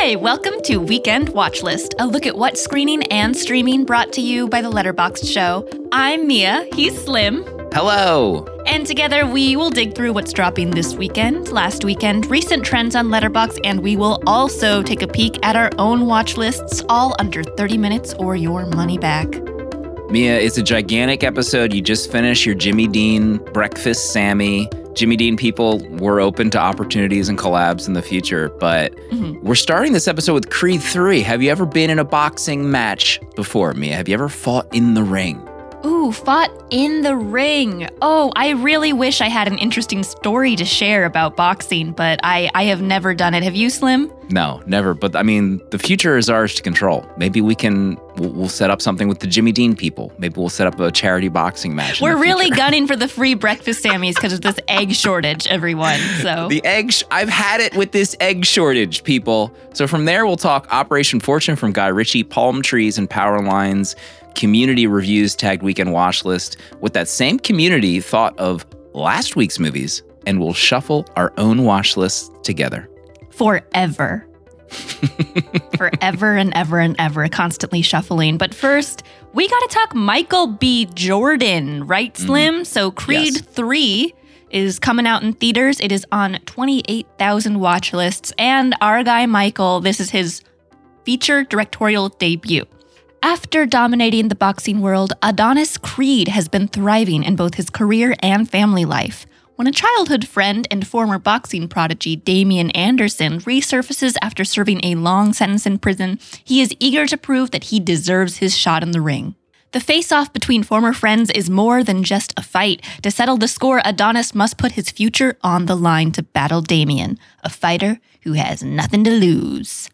Hi, welcome to Weekend Watch List, a look at what's screening and streaming brought to you by the Letterboxd Show. I'm Mia, he's Slim. Hello. And together we will dig through what's dropping this weekend, last weekend, recent trends on Letterboxd, and we will also take a peek at our own watch lists, all under 30 minutes or your money back. Mia, it's a gigantic episode. You just finished your Jimmy Dean Breakfast Sammy. Jimmy Dean people were open to opportunities and collabs in the future, but we're starting this episode with Creed 3. Have you ever been in a boxing match before, Mia? Have you ever fought in the ring? Ooh, fought in the ring. Oh, I really wish I had an interesting story to share about boxing, but I have never done it. Have you, Slim? No, never. But I mean, the future is ours to control. Maybe we'll set up something with the Jimmy Dean people. Maybe we'll set up a charity boxing match. We're really gunning for the free breakfast Sammys because of this egg shortage, everyone. So the I've had it with this egg shortage, people. So from there, we'll talk Operation Fortune from Guy Ritchie, Palm Trees and Power Lines, community reviews tagged Weekend Watch List. What that same community thought of last week's movies, and we'll shuffle our own watch lists together. Forever. Forever and ever and ever, constantly shuffling. But first, we got to talk Michael B. Jordan, right, Slim? So Creed 3 is coming out in theaters. It is on 28,000 watch lists. And our guy Michael, this is his feature directorial debut. After dominating the boxing world, Adonis Creed has been thriving in both his career and family life. When a childhood friend and former boxing prodigy Damian Anderson resurfaces after serving a long sentence in prison, he is eager to prove that he deserves his shot in the ring. The face-off between former friends is more than just a fight. To settle the score, Adonis must put his future on the line to battle Damian, a fighter who has nothing to lose.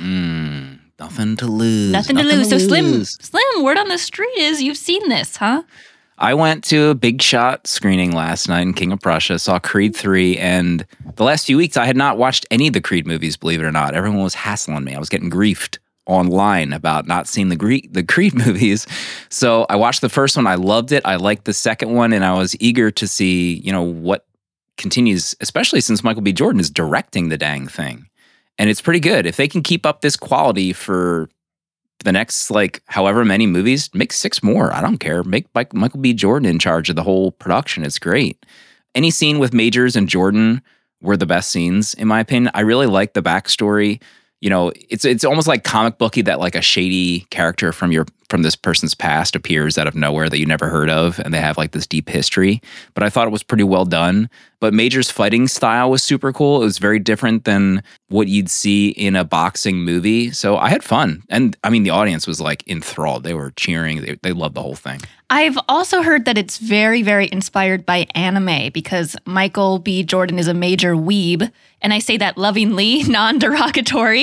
Nothing to lose. Nothing to lose. So Slim, word on the street is you've seen this, huh? I went to a big shot screening last night in King of Prussia, saw Creed 3, and the last few weeks I had not watched any of the Creed movies, believe it or not. Everyone was hassling me. I was getting griefed online about not seeing the Creed movies. So I watched the first one. I loved it. I liked the second one, and I was eager to see, what continues, especially since Michael B. Jordan is directing the dang thing. And it's pretty good. If they can keep up this quality for the next, however many movies, make 6 more. I don't care. Make Michael B. Jordan in charge of the whole production. It's great. Any scene with Majors and Jordan were the best scenes, in my opinion. I really like the backstory. It's almost like comic booky that a shady character from this person's past appears out of nowhere that you never heard of, and they have this deep history. But I thought it was pretty well done. But Major's fighting style was super cool. It was very different than what you'd see in a boxing movie. So I had fun. And I mean, the audience was enthralled. They were cheering. They loved the whole thing. I've also heard that it's very, very inspired by anime because Michael B. Jordan is a major weeb. And I say that lovingly, non-derogatory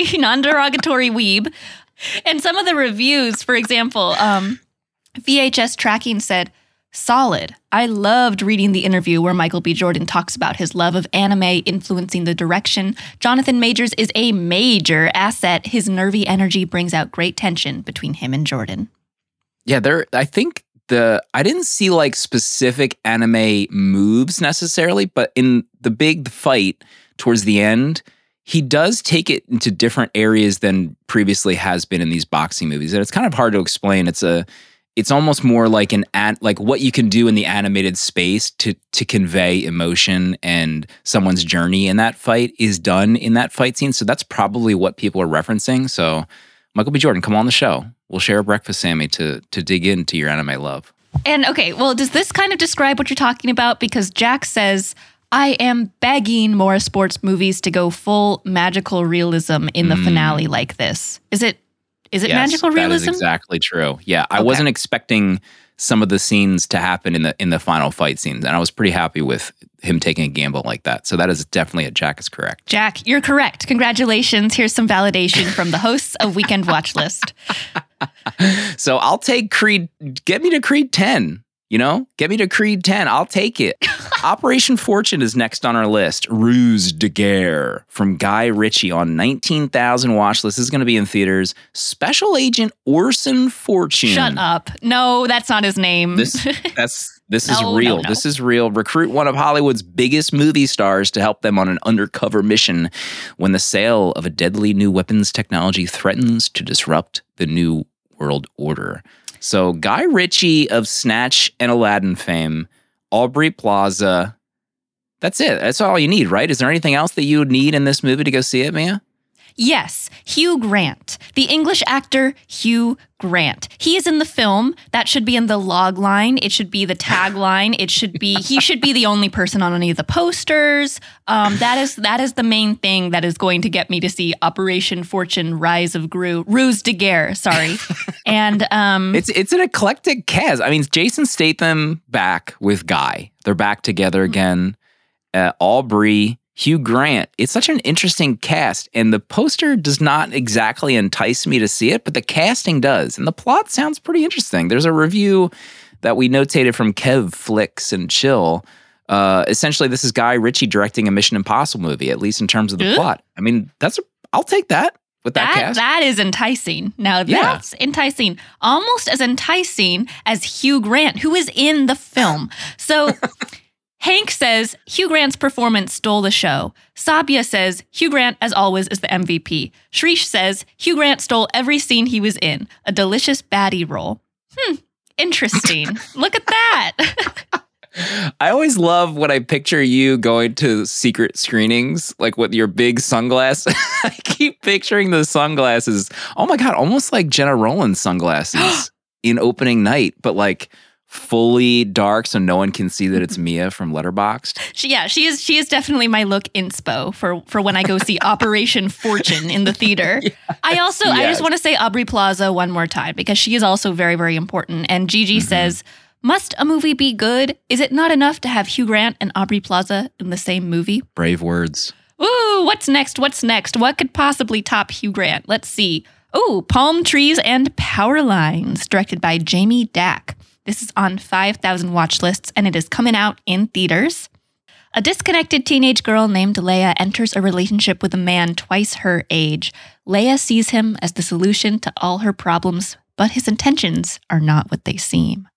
weeb. And some of the reviews, for example, VHS Tracking said, solid. I loved reading the interview where Michael B. Jordan talks about his love of anime influencing the direction. Jonathan Majors is a major asset. His nervy energy brings out great tension between him and Jordan. Yeah, I think I didn't see specific anime moves necessarily, but in the big fight towards the end, he does take it into different areas than previously has been in these boxing movies. And it's kind of hard to explain. It's almost more like what you can do in the animated space to convey emotion and someone's journey in that fight is done in that fight scene. So that's probably what people are referencing. So Michael B. Jordan, come on the show. We'll share a breakfast, Sammy, to dig into your anime love. And okay, well, does this kind of describe what you're talking about? Because Jack says, I am begging more sports movies to go full magical realism in the finale like this. Is it magical realism? That is exactly true. Yeah, I wasn't expecting some of the scenes to happen in the final fight scenes, and I was pretty happy with him taking a gamble like that. So that is definitely Jack is correct. Jack, you're correct. Congratulations. Here's some validation from the hosts of Weekend Watch List. So I'll take Creed. Get me to Creed 10. Get me to Creed 10. I'll take it. Operation Fortune is next on our list. Ruse de Guerre from Guy Ritchie on 19,000 watch list. This is going to be in theaters. Special Agent Orson Fortune. Shut up. No, that's not his name. This is No, real. no, no. This is real. Recruit one of Hollywood's biggest movie stars to help them on an undercover mission when the sale of a deadly new weapons technology threatens to disrupt the new world order. So Guy Ritchie of Snatch and Aladdin fame, Aubrey Plaza. That's it. That's all you need, right? Is there anything else that you would need in this movie to go see it, Mia? Yes, Hugh Grant, the English actor Hugh Grant. He is in the film. That should be in the log line. It should be the tagline. He should be the only person on any of the posters. That is the main thing that is going to get me to see Operation Fortune: Rise of Gru, Ruse de Guerre. Sorry, and it's an eclectic cast. I mean, Jason Statham back with Guy. They're back together again. Aubrey. Hugh Grant. It's such an interesting cast, and the poster does not exactly entice me to see it, but the casting does, and the plot sounds pretty interesting. There's a review that we notated from Kev Flicks and Chill. Essentially, this is Guy Ritchie directing a Mission Impossible movie, at least in terms of the plot. I mean, I'll take that with that cast. That is enticing. Now that's enticing. Almost as enticing as Hugh Grant, who is in the film. So Hank says Hugh Grant's performance stole the show. Sabia says Hugh Grant, as always, is the MVP. Shrish says Hugh Grant stole every scene he was in. A delicious baddie role. Interesting. Look at that. I always love when I picture you going to secret screenings, like with your big sunglasses. I keep picturing the sunglasses. Oh my God, almost like Jenna Rollins sunglasses in opening night, but like fully dark so no one can see that it's Mia from Letterboxd. She is definitely my look inspo for when I go see Operation Fortune in the theater. Yes, I just want to say Aubrey Plaza one more time because she is also very, very important. And Gigi says, must a movie be good? Is it not enough to have Hugh Grant and Aubrey Plaza in the same movie? Brave words. Ooh, what's next? What could possibly top Hugh Grant? Let's see. Ooh, Palm Trees and Power Lines, directed by Jamie Dack. This is on 5,000 watch lists, and it is coming out in theaters. A disconnected teenage girl named Leia enters a relationship with a man twice her age. Leia sees him as the solution to all her problems, but his intentions are not what they seem.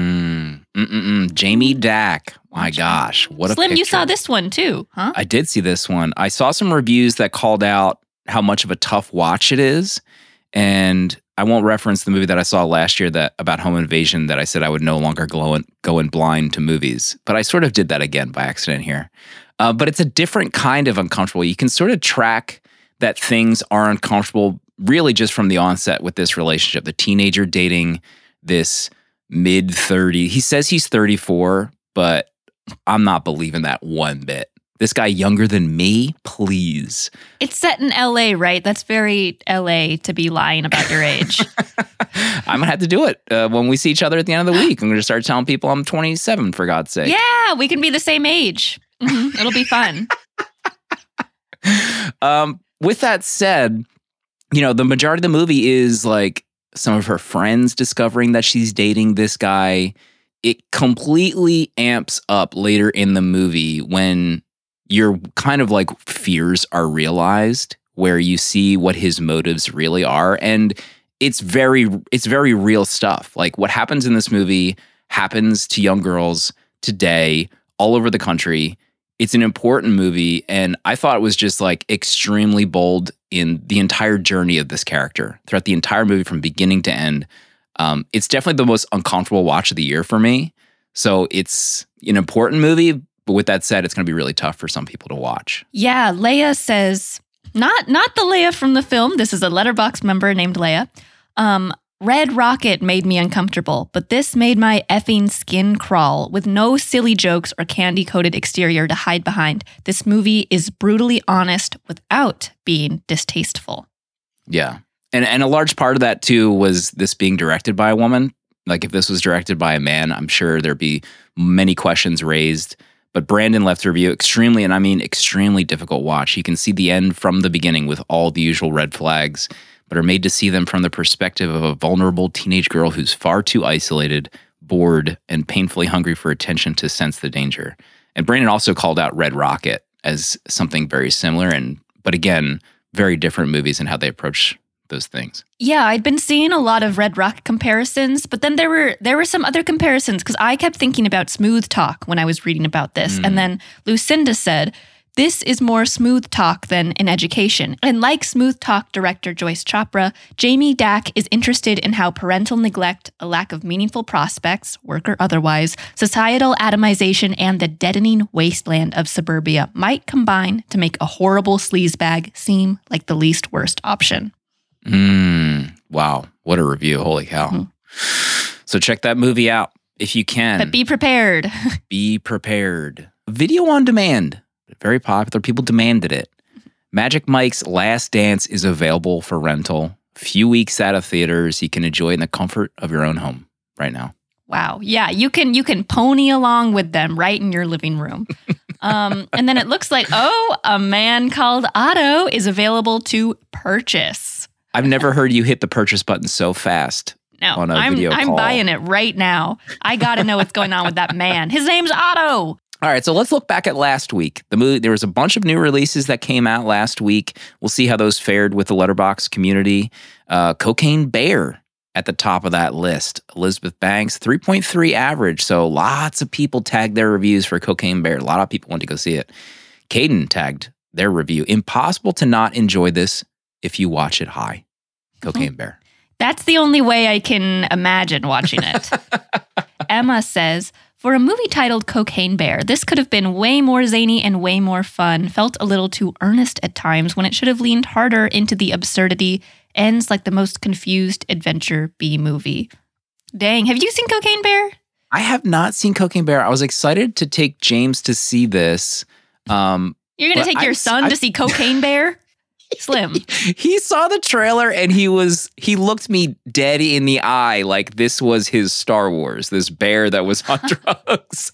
Jamie Dack. My gosh, what a Slim, picture. you saw this one too, huh? I did see this one. I saw some reviews that called out how much of a tough watch it is, and I won't reference the movie that I saw last year about home invasion that I said I would no longer go in blind to movies. But I sort of did that again by accident here. But it's a different kind of uncomfortable. You can sort of track that things are uncomfortable really just from the onset with this relationship. The teenager dating this mid-30. He says he's 34, but I'm not believing that one bit. This guy younger than me? Please. It's set in LA, right? That's very LA to be lying about your age. I'm going to have to do it when we see each other at the end of the week. I'm going to start telling people I'm 27, for God's sake. Yeah, we can be the same age. It'll be fun. With that said, the majority of the movie is like some of her friends discovering that she's dating this guy. It completely amps up later in the movie when your kind of like fears are realized, where you see what his motives really are. And it's very real stuff. Like what happens in this movie happens to young girls today all over the country. It's an important movie. And I thought it was just like extremely bold in the entire journey of this character throughout the entire movie from beginning to end. It's definitely the most uncomfortable watch of the year for me. So it's an important movie. But with that said, it's going to be really tough for some people to watch. Yeah, Leia says, not the Leia from the film. This is a Letterboxd member named Leia. Red Rocket made me uncomfortable, but this made my effing skin crawl with no silly jokes or candy-coated exterior to hide behind. This movie is brutally honest without being distasteful. Yeah. And a large part of that, too, was this being directed by a woman. Like, if this was directed by a man, I'm sure there'd be many questions raised. But Brandon left a review extremely difficult watch. You can see the end from the beginning with all the usual red flags, but are made to see them from the perspective of a vulnerable teenage girl who's far too isolated, bored, and painfully hungry for attention to sense the danger. And Brandon also called out Red Rocket as something very similar, but again, very different movies in how they approach those things. Yeah, I'd been seeing a lot of Red Rock comparisons, but then there were some other comparisons because I kept thinking about Smooth Talk when I was reading about this. And then Lucinda said, this is more Smooth Talk than An Education. And like Smooth Talk director Joyce Chopra, Jamie Dack is interested in how parental neglect, a lack of meaningful prospects, work or otherwise, societal atomization, and the deadening wasteland of suburbia might combine to make a horrible sleazebag seem like the least worst option. Wow. What a review. Holy cow. So check that movie out if you can. But be prepared. Be prepared. Video on demand. Very popular. People demanded it. Magic Mike's Last Dance is available for rental. Few weeks out of theaters. You can enjoy in the comfort of your own home right now. Wow. Yeah, you can pony along with them right in your living room. And then it looks like, A Man Called Otto is available to purchase. I've never heard you hit the purchase button so fast. No, on a video call. I'm buying it right now. I got to know what's going on with that man. His name's Otto. All right, so let's look back at last week. The movie, there was a bunch of new releases that came out last week. We'll see how those fared with the Letterboxd community. Cocaine Bear at the top of that list. Elizabeth Banks, 3.3 average. So lots of people tagged their reviews for Cocaine Bear. A lot of people went to go see it. Caden tagged their review. Impossible to not enjoy this if you watch it high. Cocaine Bear. That's the only way I can imagine watching it. Emma says, for a movie titled Cocaine Bear, this could have been way more zany and way more fun. Felt a little too earnest at times when it should have leaned harder into the absurdity. Ends like the most confused adventure B movie. Dang, have you seen Cocaine Bear? I have not seen Cocaine Bear. I was excited to take James to see this. You're going to take your son to see Cocaine Bear? Slim. He saw the trailer and he looked me dead in the eye like this was his Star Wars, this bear that was on drugs.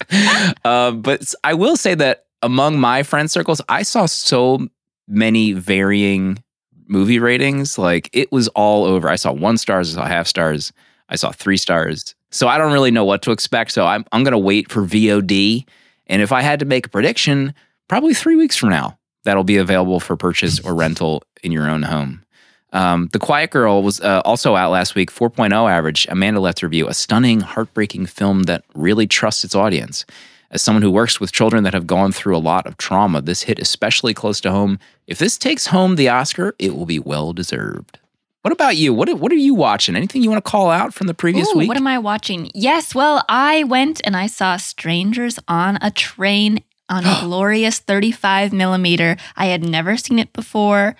But I will say that among my friend circles, I saw so many varying movie ratings. Like it was all over. I saw 1 star, I saw half stars, I saw 3 stars. So I don't really know what to expect. So I'm going to wait for VOD. And if I had to make a prediction, probably 3 weeks from now, that'll be available for purchase or rental in your own home. The Quiet Girl was also out last week, 4.0 average. Amanda left a review, a stunning, heartbreaking film that really trusts its audience. As someone who works with children that have gone through a lot of trauma, this hit especially close to home. If this takes home the Oscar, it will be well-deserved. What about you? What are you watching? Anything you want to call out from the previous week? What am I watching? Yes, well, I went and I saw Strangers on a Train on a glorious 35 millimeter. I had never seen it before.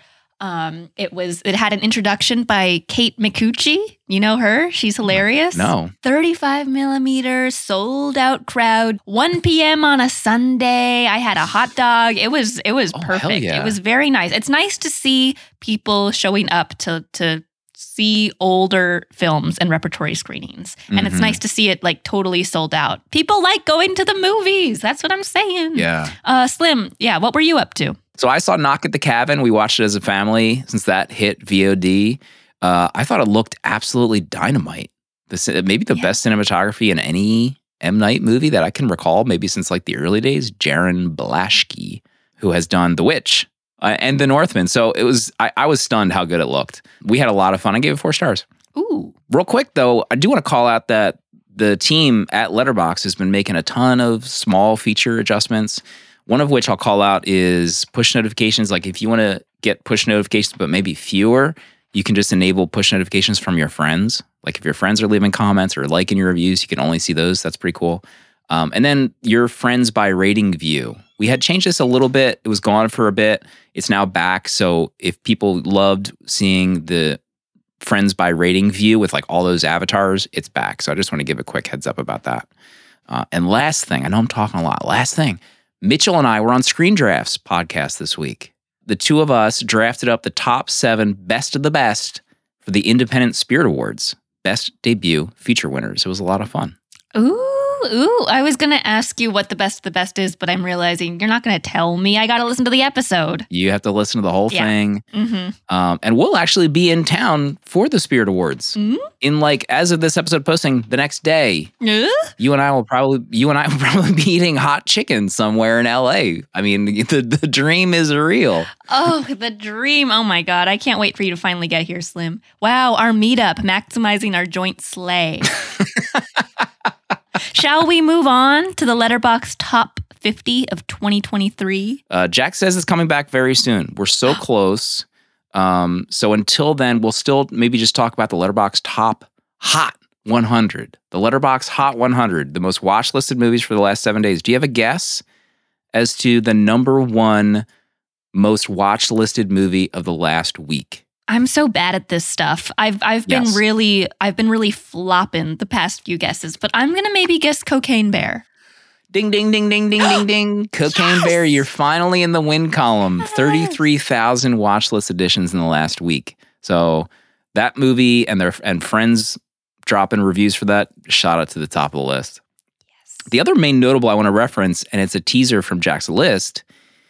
It had an introduction by Kate Micucci. You know her? She's hilarious. No. 35 millimeter, sold out crowd. 1 p.m. on a Sunday. I had a hot dog. It was perfect. Yeah. It was very nice. It's nice to see people showing up to see older films and repertory screenings. And it's nice to see it like totally sold out. People like going to the movies. That's what I'm saying. Yeah. Slim, what were you up to? So I saw Knock at the Cabin. We watched it as a family since that hit VOD. I thought it looked absolutely dynamite. Maybe the best cinematography in any M. Night movie that I can recall, maybe since like the early days. Jaron Blaschke, who has done The Witch and The Northman. So I was stunned how good it looked. We had a lot of fun. I gave it 4 stars. Ooh. Real quick, though, I do want to call out that the team at Letterboxd has been making a ton of small feature adjustments. One of which I'll call out is push notifications. Like if you want to get push notifications, but maybe fewer, you can just enable push notifications from your friends. Like if your friends are leaving comments or liking your reviews, you can only see those. That's pretty cool. And then your friends by rating view. We had changed this a little bit. It was gone for a bit. It's now back. So if people loved seeing the friends by rating view with like all those avatars, it's back. So I just want to give a quick heads up about that. And last thing, I know I'm talking a lot. Last thing, Mitchell and I were on Screen Drafts podcast this week. The two of us drafted up the top 7 best of the best for the Independent Spirit Awards. Best debut feature winners. It was a lot of fun. Ooh, Ooh. I was going to ask you what the best is, but I'm realizing you're not going to tell me. I got to listen to the episode. You have to listen to the whole thing. Mm-hmm. And we'll actually be in town for the Spirit Awards. Mm-hmm. In as of this episode posting, the next day. Uh? You and I will probably be eating hot chicken somewhere in LA. I mean, the dream is real. Oh, the dream. Oh my God. I can't wait for you to finally get here, Slim. Wow, our meetup, maximizing our joint slay. Shall we move on to the Letterboxd Top 50 of 2023? Jack says it's coming back very soon. We're so close. So until then, we'll still maybe just talk about the Letterboxd Top Hot 100. The Letterboxd Hot 100, the most watch listed movies for the last 7 days. Do you have a guess as to the number one most watch listed movie of the last week? I'm so bad at this stuff. I've been really flopping the past few guesses, but I'm gonna maybe guess Cocaine Bear. Ding, ding, ding, ding, ding, ding, ding. Cocaine Bear, you're finally in the win column. 33,000 watch list additions in the last week. So that movie and friends dropping reviews for that, shot it to the top of the list. Yes. The other main notable I want to reference, and it's a teaser from Jack's list,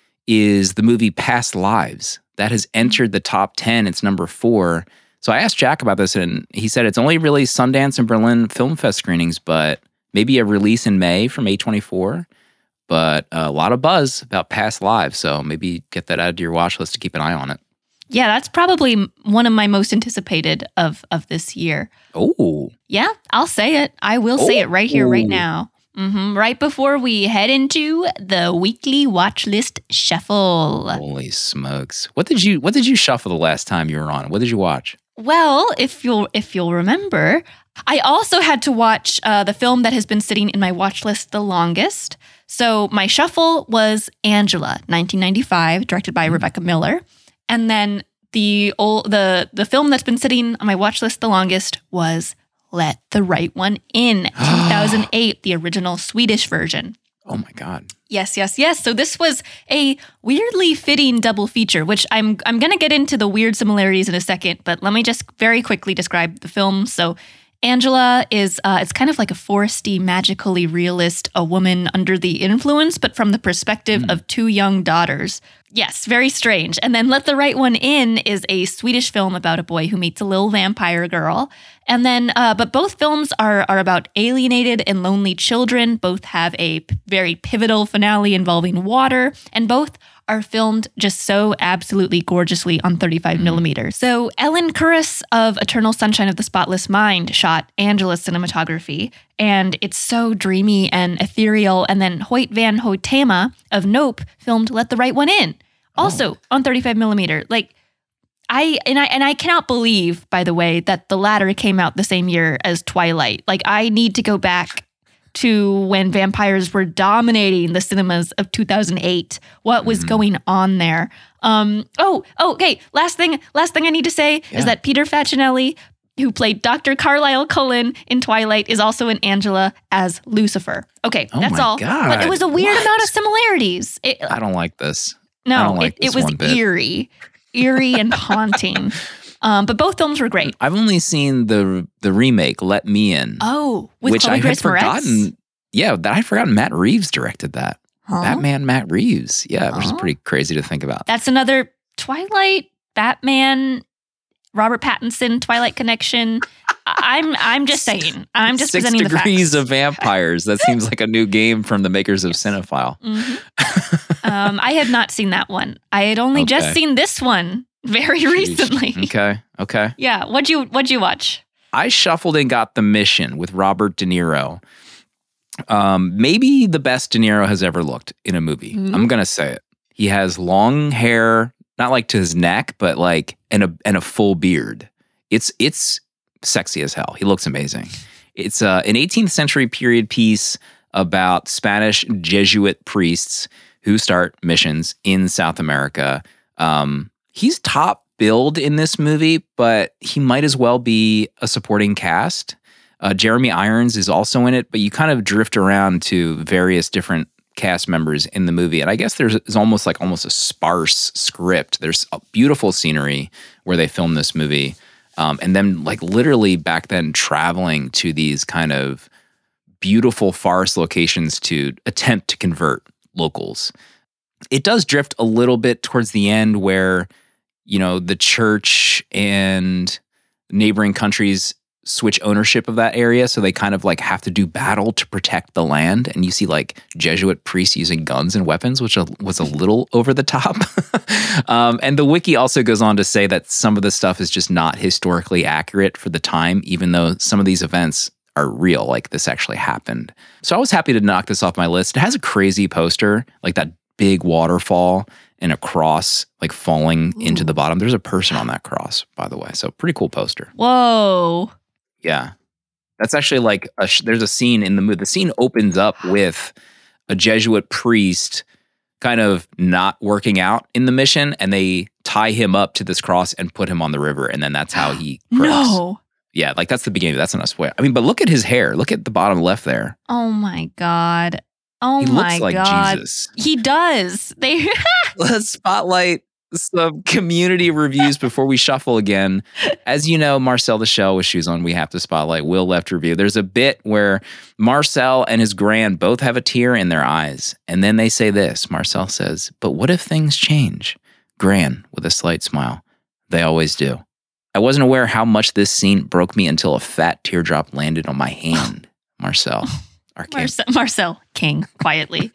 is the movie Past Lives. That has entered the top 10. It's number 4. So I asked Jack about this, and he said it's only really Sundance and Berlin Film Fest screenings, but maybe a release in May from A24. But a lot of buzz about Past Lives, so maybe get that added to your watch list to keep an eye on it. Yeah, that's probably one of my most anticipated of this year. Oh. Yeah, I'll say it. I will say it right here, right now. Right before we head into the weekly watch list shuffle. Holy smokes! What did you shuffle the last time you were on? What did you watch? Well, if you'll remember, I also had to watch the film that has been sitting in my watch list the longest. So my shuffle was Angela, 1995, directed by Rebecca Miller, and then the film that's been sitting on my watch list the longest was Let the Right One In, 2008, the original Swedish version. Oh my God. Yes. So this was a weirdly fitting double feature, which I'm going to get into the weird similarities in a second, but let me just very quickly describe the film. So Angela is, it's kind of like a foresty, magically realist, a woman under the influence, but from the perspective of two young daughters. Yes, very strange. And then Let the Right One In is a Swedish film about a boy who meets a little vampire girl. And then, but both films are about alienated and lonely children. Both have a very pivotal finale involving water, and both are filmed just so absolutely gorgeously on 35 millimeters. So Ellen Kuras of Eternal Sunshine of the Spotless Mind shot Angela's cinematography, and it's so dreamy and ethereal. And then Hoyt van Hoytema of Nope filmed Let the Right One In, also on 35 millimeter. Like, I cannot believe, by the way, that the latter came out the same year as Twilight. Like, I need to go back to when vampires were dominating the cinemas of 2008. What was going on there? Okay. Last thing I need to say is that Peter Facinelli, who played Dr. Carlisle Cullen in Twilight, is also in Angela as Lucifer. Okay, that's all. God. But it was a weird amount of similarities. I don't like this. No, it was eerie and haunting. But both films were great. I've only seen the remake, Let Me In. Oh, with which Chloe I had Grace forgotten. Moretz? Yeah, that I'd forgotten Matt Reeves directed that. Huh? Batman Matt Reeves. Yeah, which is pretty crazy to think about. That's another Twilight, Batman, Robert Pattinson, Twilight connection. I'm just saying. I'm just presenting the facts. 6 Degrees of Vampires. That seems like a new game from the makers of Cinephile. I had not seen that one. I had only just seen this one very recently. Okay. Yeah. What'd you watch? I shuffled and got The Mission with Robert De Niro. Maybe the best De Niro has ever looked in a movie. I'm gonna say it. He has long hair, not like to his neck, but like and a full beard. It's sexy as hell. He looks amazing. It's an 18th century period piece about Spanish Jesuit priests who start missions in South America. He's top billed in this movie, but he might as well be a supporting cast. Jeremy Irons is also in it, but you kind of drift around to various different cast members in the movie. And I guess there's almost a sparse script. There's a beautiful scenery where they filmed this movie. And then like literally back then traveling to these kind of beautiful forest locations to attempt to convert locals. It does drift a little bit towards the end where, the church and neighboring countries switch ownership of that area. So they kind of like have to do battle to protect the land. And you see like Jesuit priests using guns and weapons, which was a little over the top. And the wiki also goes on to say that some of the stuff is just not historically accurate for the time, even though some of these events are real, like this actually happened. So I was happy to knock this off my list. It has a crazy poster, like that big waterfall and a cross like falling into the bottom. There's a person on that cross, by the way. So pretty cool poster. Whoa. Yeah. That's actually like, there's a scene in the movie. The scene opens up with a Jesuit priest kind of not working out in the mission, and they tie him up to this cross and put him on the river. And then that's how he croaks. No. Yeah, like that's the beginning. That's not a spoiler. I mean, but look at his hair. Look at the bottom left there. Oh my God. Oh he my looks like God. Jesus. He does. Let's spotlight some community reviews before we shuffle again. As you know, Marcel the Shell with shoes on, we have to spotlight Will Left review. There's a bit where Marcel and his gran both have a tear in their eyes. And then they say this. Marcel says, "But what if things change?" Gran, with a slight smile, "They always do." I wasn't aware how much this scene broke me until a fat teardrop landed on my hand. Marcel. Our king. Marcel King, quietly.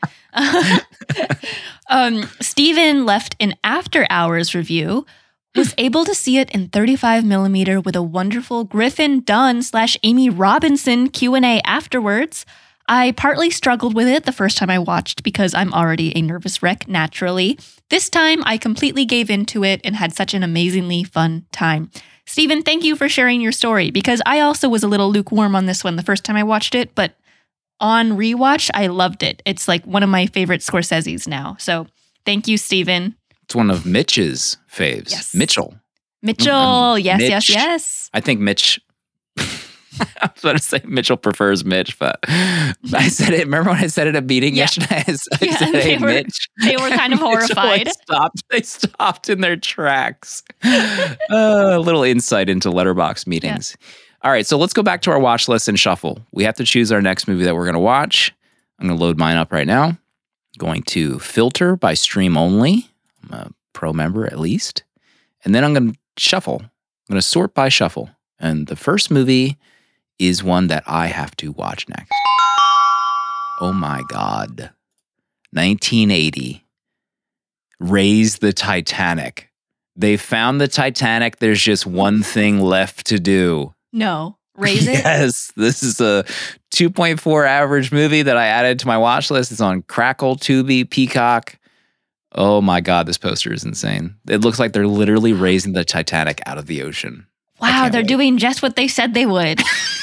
Steven left an after hours review, was able to see it in 35 millimeter with a wonderful Griffin Dunn / Amy Robinson Q&A afterwards. I partly struggled with it the first time I watched because I'm already a nervous wreck naturally. This time I completely gave into it and had such an amazingly fun time. Steven, thank you for sharing your story because I also was a little lukewarm on this one the first time I watched it, but on rewatch, I loved it. It's like one of my favorite Scorsese's now. So thank you, Steven. It's one of Mitch's faves. Yes. Mitchell. Yes, Mitch. yes. I think Mitch... I was about to say Mitchell prefers Mitch, but I said it. Remember when I said it at a meeting yesterday? I said, hey, Mitch. They were kind of horrified. They stopped in their tracks. A little insight into Letterboxd meetings. Yeah. All right, so let's go back to our watch list and shuffle. We have to choose our next movie that we're going to watch. I'm going to load mine up right now. Going to filter by stream only. I'm a pro member at least. And then I'm going to shuffle. I'm going to sort by shuffle. And the first movie is one that I have to watch next. Oh my God. 1980. Raise the Titanic. They found the Titanic. There's just one thing left to do. No. Raise it? Yes. This is a 2.4 average movie that I added to my watch list. It's on Crackle, Tubi, Peacock. Oh my God, this poster is insane. It looks like they're literally raising the Titanic out of the ocean. Wow, they're doing just what they said they would.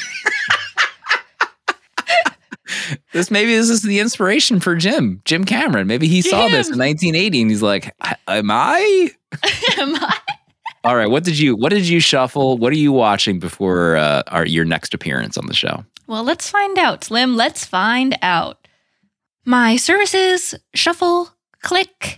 This is the inspiration for Jim Cameron. Maybe he saw this in 1980 and he's like, am I? Am I? All right, what did you shuffle? What are you watching before your next appearance on the show? Well, let's find out, Slim. Let's find out. My services, shuffle, click.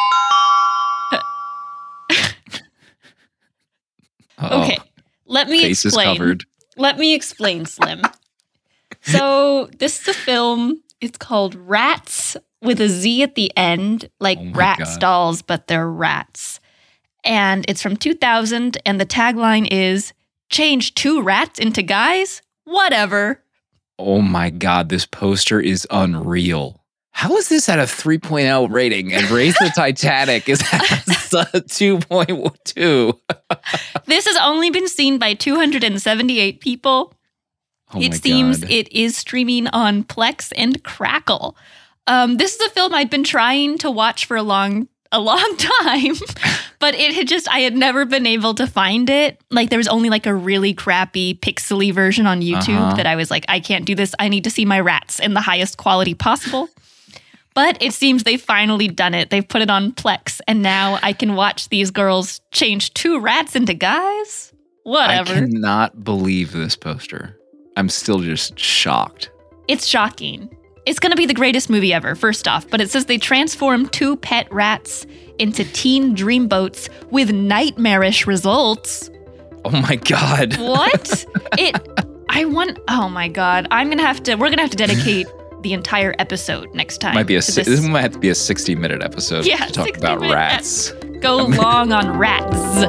Okay, let me face explain. Is covered. Let me explain, Slim. So this is a film. It's called Rats with a Z at the end, like rat stalls, but they're rats. And it's from 2000, and the tagline is, "Change 2 rats into guys? Whatever." Oh my God, this poster is unreal. How is this at a 3.0 rating and Raise the Titanic is at a 2.2? This has only been seen by 278 people. It seems it is streaming on Plex and Crackle. This is a film I'd been trying to watch for a long time, but I had never been able to find it. Like there was only like a really crappy pixely version on YouTube that I was like, I can't do this. I need to see my rats in the highest quality possible. But it seems they've finally done it. They've put it on Plex, and now I can watch these girls change 2 rats into guys. Whatever. I cannot believe this poster. I'm still just shocked. It's shocking. It's going to be the greatest movie ever, first off. But it says they transform 2 pet rats into teen dreamboats with nightmarish results. Oh my God. What? Oh my God. We're going to have to dedicate the entire episode next time. This might have to be a 60-minute episode to talk about rats. Go long on rats.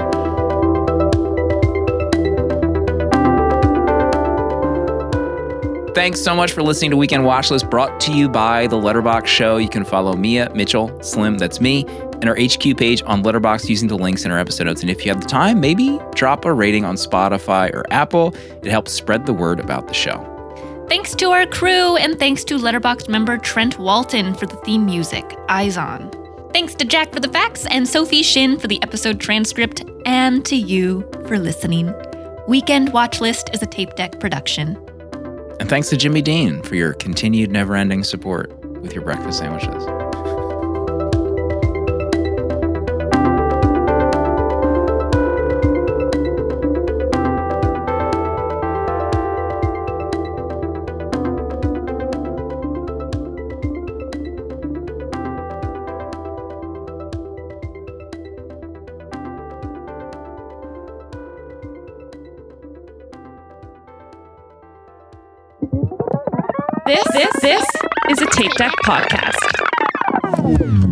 Thanks so much for listening to Weekend Watchlist, brought to you by The Letterboxd Show. You can follow Mia, Mitchell, Slim, that's me, and our HQ page on Letterboxd using the links in our episode notes. And if you have the time, maybe drop a rating on Spotify or Apple. It helps spread the word about the show. Thanks to our crew, and thanks to Letterboxd member Trent Walton for the theme music, Eyes On. Thanks to Jack for the facts and Sophie Shin for the episode transcript, and to you for listening. Weekend Watchlist is a Tape Deck production. And thanks to Jimmy Dean for your continued never-ending support with your breakfast sandwiches. This is a Tape Deck podcast.